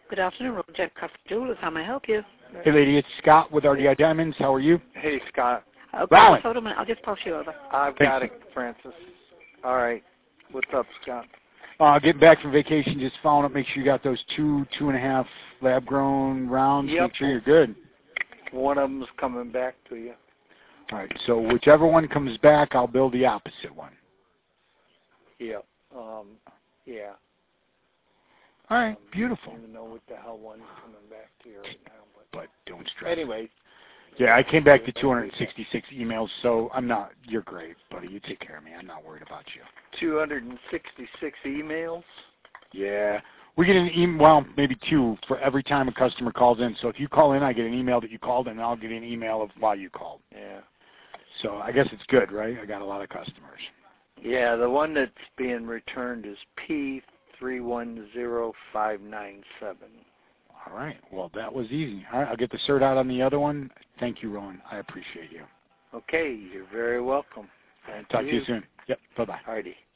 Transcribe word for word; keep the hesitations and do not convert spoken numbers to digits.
Good afternoon, Road Jack Custom Jewelers. How may I help you? Hey, lady, it's Scott with R D I Diamonds. How are you? Hey, Scott. Okay, Rowan. hold on a minute. I'll just pass you over. I've Thanks. got it, Francis. All right. What's up, Scott? Uh, getting back from vacation, just following up, make sure you got those two, two and a half lab-grown rounds. Yep. Make sure you're good. One of them's coming back to you. All right, so whichever one comes back, I'll build the opposite one. Yep. Um, yeah. All right, Um, beautiful. I don't even know what the hell one's coming back to you right now. But, But don't stress. anyway. Yeah, I came back to two hundred sixty-six emails, so I'm not, you're great, buddy. You take care of me. I'm not worried about you. two hundred sixty-six emails? Yeah. We get an email, well, maybe two for every time a customer calls in. So if you call in, I get an email that you called, and I'll get an email of why you called. Yeah. So I guess it's good, right? I got a lot of customers. Yeah, the one that's being returned is P three one zero five nine seven. All right. Well, that was easy. All right. I'll get the cert out on the other one. Thank you, Rowan. I appreciate you. Okay, you're very welcome. Thank Talk you. to you soon. Yep. Bye-bye. Alrighty.